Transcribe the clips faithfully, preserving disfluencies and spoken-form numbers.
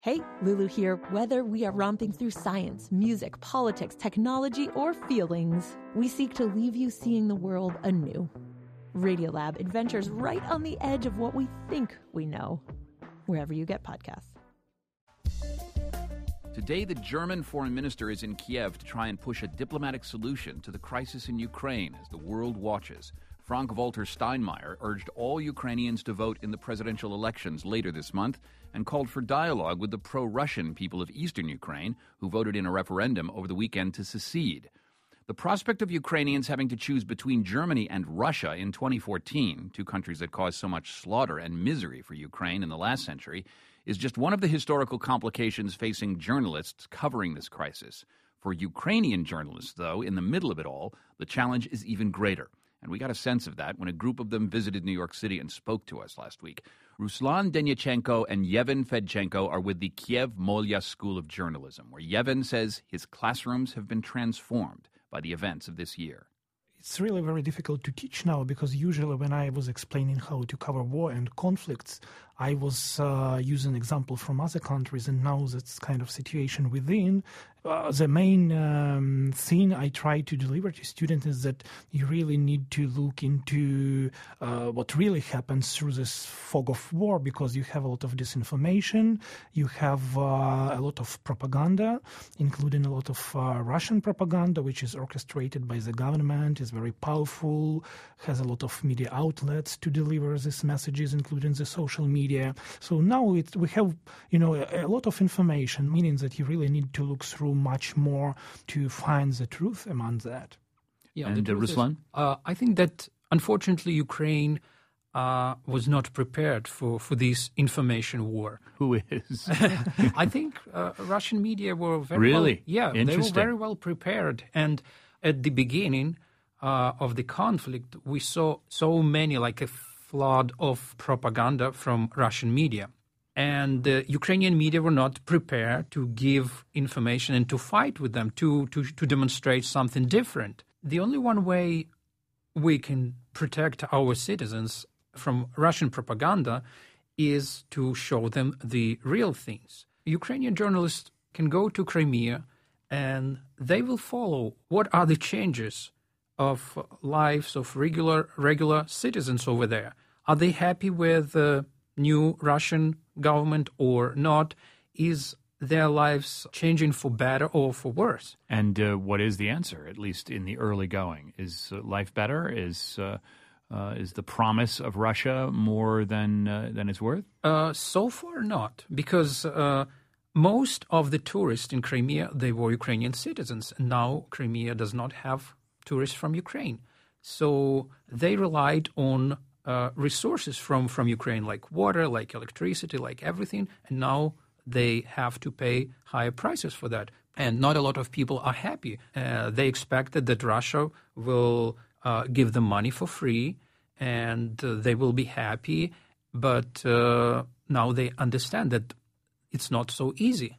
Hey, Lulu here. Whether we are romping through science, music, politics, technology, or feelings, we seek to leave you seeing the world anew. Radiolab adventures right on the edge of what we think we know, wherever you get podcasts. Today, the German foreign minister is in Kiev to try and push a diplomatic solution to the crisis in Ukraine as the world watches. Frank-Walter Steinmeier urged all Ukrainians to vote in the presidential elections later this month and called for dialogue with the pro-Russian people of eastern Ukraine who voted in a referendum over the weekend to secede. The prospect of Ukrainians having to choose between Germany and Russia in twenty fourteen, two countries that caused so much slaughter and misery for Ukraine in the last century, is just one of the historical complications facing journalists covering this crisis. For Ukrainian journalists, though, in the middle of it all, the challenge is even greater. And we got a sense of that when a group of them visited New York City and spoke to us last week. Ruslan Denyachenko and Yevhen Fedchenko are with the Kiev Molia School of Journalism, where Yevhen says his classrooms have been transformed by the events of this year. It's really very difficult to teach now because usually when I was explaining how to cover war and conflicts, I was uh, using example from other countries, and now that's kind of situation within. Uh, the main um, thing I try to deliver to students is that you really need to look into uh, what really happens through this fog of war, because you have a lot of disinformation, you have uh, a lot of propaganda, including a lot of uh, Russian propaganda, which is orchestrated by the government, is very powerful, has a lot of media outlets to deliver these messages, including the social media. So now it, we have, you know, a, a lot of information, meaning that you really need to look through much more to find the truth among that. Yeah, and uh, Ruslan? Uh, I think that unfortunately Ukraine uh, was not prepared for, for this information war. Who is? I think uh, Russian media were very really? well, yeah, they were very well prepared. And at the beginning uh, of the conflict, we saw so many, like a flood of propaganda from Russian media. And the Ukrainian media were not prepared to give information and to fight with them, to, to, to demonstrate something different. The only one way we can protect our citizens from Russian propaganda is to show them the real things. Ukrainian journalists can go to Crimea and they will follow what are the changes of lives of regular regular citizens over there. Are they happy with the new Russian government or not? Is their lives changing for better or for worse? And uh, what is the answer, at least in the early going? Is uh, life better? Is uh, uh, is the promise of Russia more than uh, than it's worth? Uh, so far not, because uh, most of the tourists in Crimea, they were Ukrainian citizens. And now Crimea does not have tourists from Ukraine. So they relied on uh, resources from, from Ukraine, like water, like electricity, like everything. And now they have to pay higher prices for that. And not a lot of people are happy. Uh, they expected that Russia will uh, give them money for free and uh, they will be happy. But uh, now they understand that it's not so easy.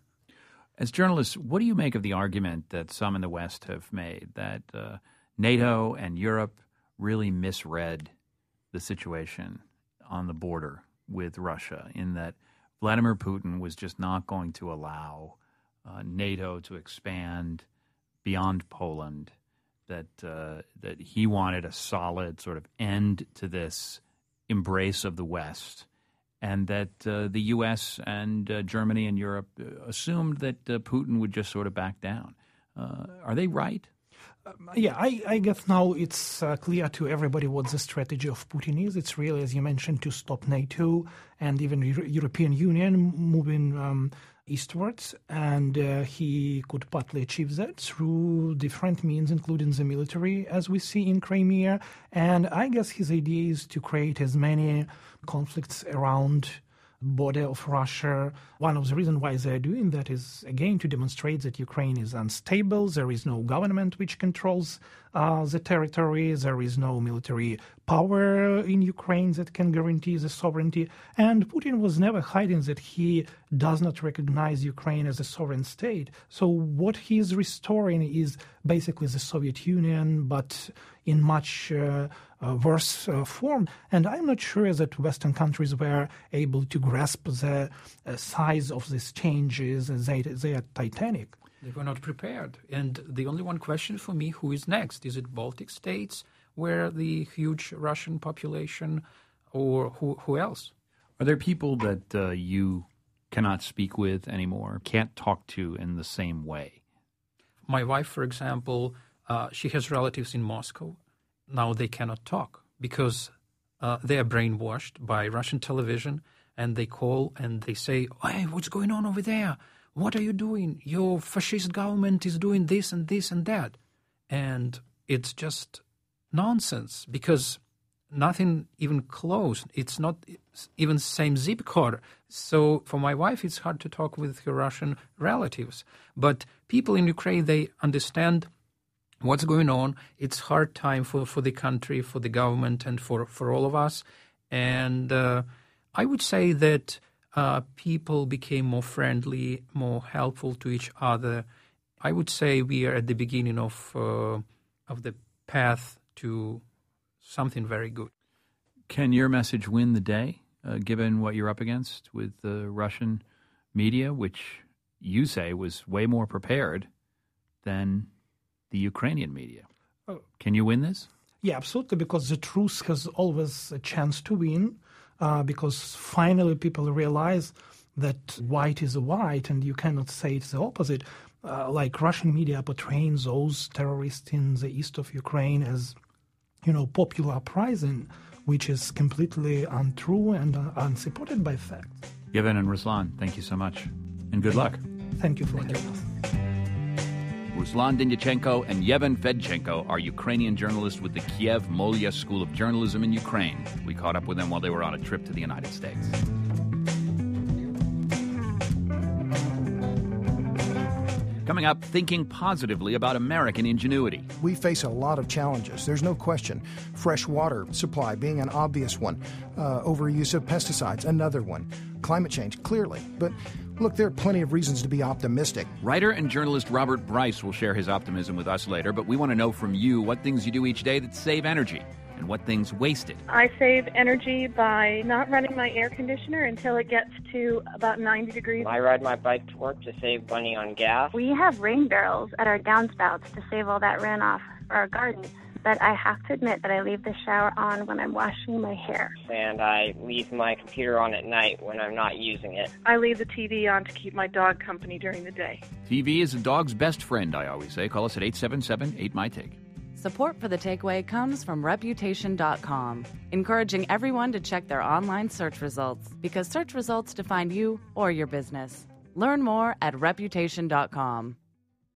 As journalists, what do you make of the argument that some in the West have made that uh, NATO and Europe really misread the situation on the border with Russia, in that Vladimir Putin was just not going to allow uh, NATO to expand beyond Poland, that uh, that he wanted a solid sort of end to this embrace of the West, and that uh, the U S and uh, Germany and Europe uh, assumed that uh, Putin would just sort of back down. Uh, are they right? Um, yeah, I, I guess now it's uh, clear to everybody what the strategy of Putin is. It's really, as you mentioned, to stop NATO and even Euro- European Union moving um, eastwards. And uh, he could partly achieve that through different means, including the military, as we see in Crimea. And I guess his idea is to create as many conflicts around border of Russia. One of the reasons why they're doing that is, again, to demonstrate that Ukraine is unstable. There is no government which controls uh, the territory. There is no military power in Ukraine that can guarantee the sovereignty. And Putin was never hiding that he does not recognize Ukraine as a sovereign state. So what he is restoring is basically the Soviet Union, but in much uh, uh, worse uh, form. And I'm not sure that Western countries were able to grasp the uh, size of these changes. They, they are titanic. They were not prepared. And the only one question for me, who is next? Is it Baltic states, where the huge Russian population, or who, who else? Are there people that uh, you cannot speak with anymore, can't talk to in the same way? My wife, for example, uh, she has relatives in Moscow. Now they cannot talk because uh, they are brainwashed by Russian television, and they call and they say, hey, what's going on over there? What are you doing? Your fascist government is doing this and this and that. And it's just nonsense because nothing even close. It's not even same zip code. So for my wife, it's hard to talk with her Russian relatives. But people in Ukraine, they understand what's going on. It's hard time for, for the country, for the government, and for, for all of us. And uh, I would say that uh, people became more friendly, more helpful to each other. I would say we are at the beginning of uh, of the path to something very good. Can your message win the day, uh, given what you're up against with the Russian media, which you say was way more prepared than the Ukrainian media? Can you win this? Yeah, absolutely, because the truth has always a chance to win, uh, because finally people realize that white is white and you cannot say it's the opposite. Uh, like Russian media portraying those terrorists in the east of Ukraine as, you know, popular uprising, which is completely untrue and uh, unsupported by facts. Yevhen and Ruslan, thank you so much, and good luck. Thank you for having us. Ruslan Dinyachenko and Yevhen Fedchenko are Ukrainian journalists with the Kiev Molia School of Journalism in Ukraine. We caught up with them while they were on a trip to the United States. Coming up, thinking positively about American ingenuity. We face a lot of challenges. There's no question. Fresh water supply being an obvious one. Uh, overuse of pesticides, another one. Climate change, clearly. But look, there are plenty of reasons to be optimistic. Writer and journalist Robert Bryce will share his optimism with us later, but we want to know from you what things you do each day that save energy and what things waste it. I save energy by not running my air conditioner until it gets to about ninety degrees. I ride my bike to work to save money on gas. We have rain barrels at our downspouts to save all that runoff for our gardens. But I have to admit that I leave the shower on when I'm washing my hair. And I leave my computer on at night when I'm not using it. I leave the T V on to keep my dog company during the day. T V is a dog's best friend, I always say. Call us at eight seven seven, eight, M Y, T A K E. Support for The Takeaway comes from Reputation dot com, encouraging everyone to check their online search results, because search results define you or your business. Learn more at Reputation dot com.